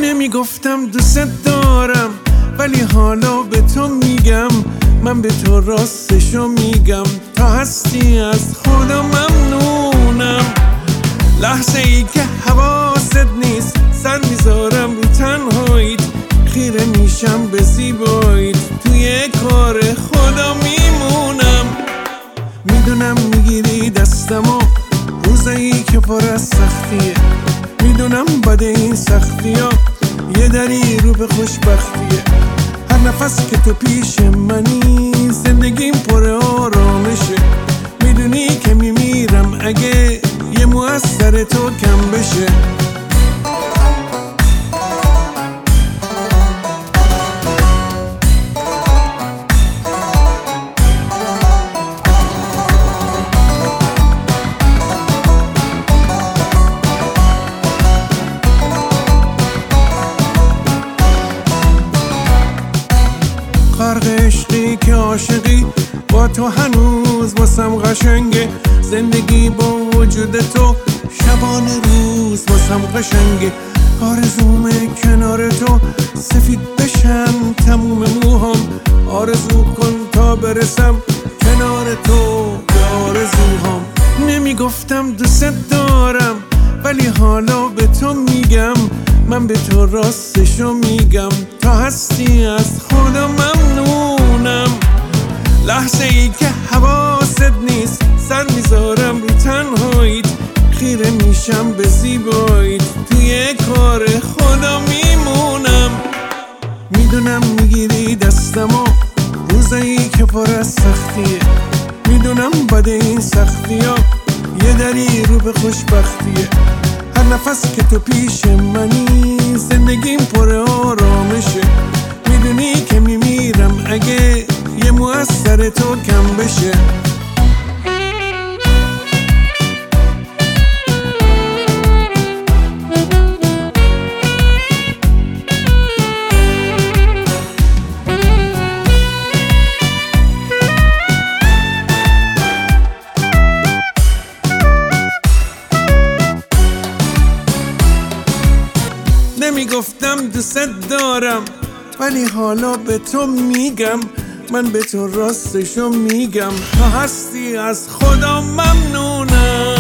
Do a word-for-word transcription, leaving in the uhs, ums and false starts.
نمیگفتم دوست دارم ولی حالا به تو میگم، من به تو راستشو میگم، تا هستی از خدا ممنونم. لحظه ای که حواست نیست سر میذارم رو تنهاییت، خیره میشم به زیباییت، توی کار خدا میمونم. میدونم میگیری دستمو روزایی که پر از سختیه، میدونم بده این سختی ها یه دری رو به خوشبختیه. هر نفس که تو پیش منی زندگیم پر آرامشه، میدونی که میمیرم اگه یه مو از سر تو کم بشه. غرق عشقی که عاشقی با تو هنوز واسم قشنگه، زندگی با وجود تو شبانه روز واسم قشنگه. آرزومه کنار تو سفید بشن تموم موهام، آرزو کن تا برسم کنار تو به آرزوهام. نمیگفتم دوست دارم ولی حالا به تو میگم، من به تو راستشو میگم، تا هستی از خدا ممنونم. لحظه ای که حواست نیست سر میذارم رو تنهاییت، خیره میشم به زیباییت، توی کار خدا میمونم. میدونم میگیری دستمو روزایی که پر از سختیه، میدونم بده این سختی ها یه دری رو به خوشبختیه. هر نفس که تو پیش منی زندگیم پر آرامشه، میدونی که میمیرم اگه یه مو از سر تو کم بشه. نمیگفتم دوست دارم ولی حالا به تو میگم، من به تو راستشو میگم، تا هستی از خدا ممنونم.